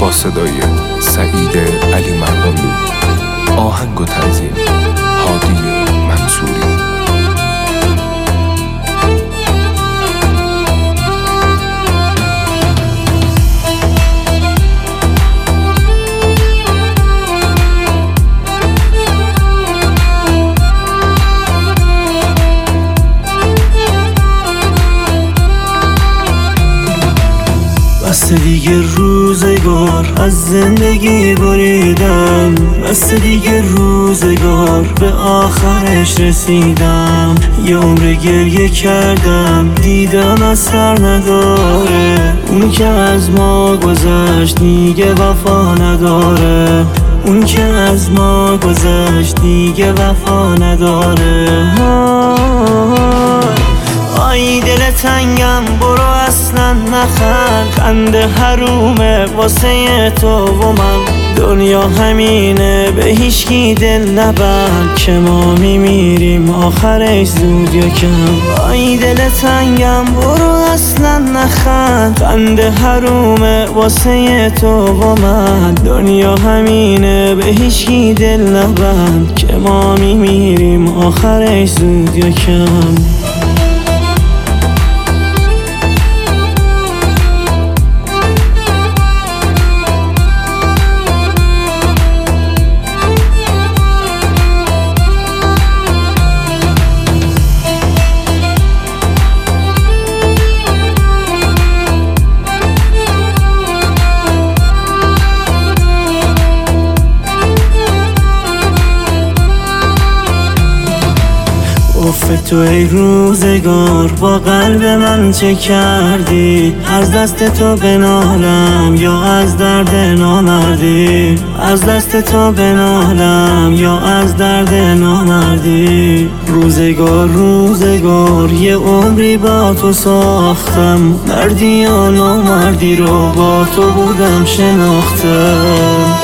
با صدای سعید علی مردانلو، آهنگ و تنظیم هادی منصوری. بس دیگه روزگار از زندگی بریدم، بس دیگه روزگار به آخرش رسیدم. یه عمر گریه کردم دیدم اثر نداره، اون که از ما گذشت دیگه وفا نداره، اون که از ما گذشت دیگه وفا نداره. آی دل تنگم برو اصلا نخند، خنده حرومه واسه تو و من. دنیا همینه به هیچکی دل نبند، که ما میمیریم آخرش زود یا کم. آی دل تنگم برو اصلا نخند، خنده حرومه واسه تو و من. دنیا همینه به هیچکی دل نبند، که ما میمیریم آخرش زود یا کم. اف تو ای روزگار با قلب من چه کردی؟ از دست تو بنالم یا از درد نامردی؟ از دست تو بنالم یا از درد نامردی؟ روزگار روزگار یه عمری با تو ساختم، مردی یا نامردی رو با تو بودم شناختم.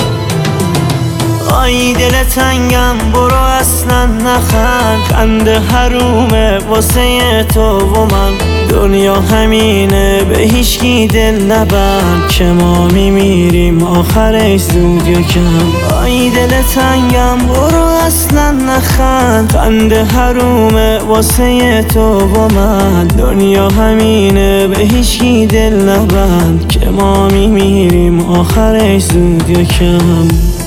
آی دل تنگم برو اصلا نخند، خنده حرومه واسه تو و من. دنیا همینه به هیچکی دل نبند، که ما میمیریم آخرش زود یا کم. آی دل تنگم برو اصلا نخند، خنده حرومه واسه تو و من. دنیا همینه به هیچکی دل نبند، که ما میمیریم آخرش زود یا کم.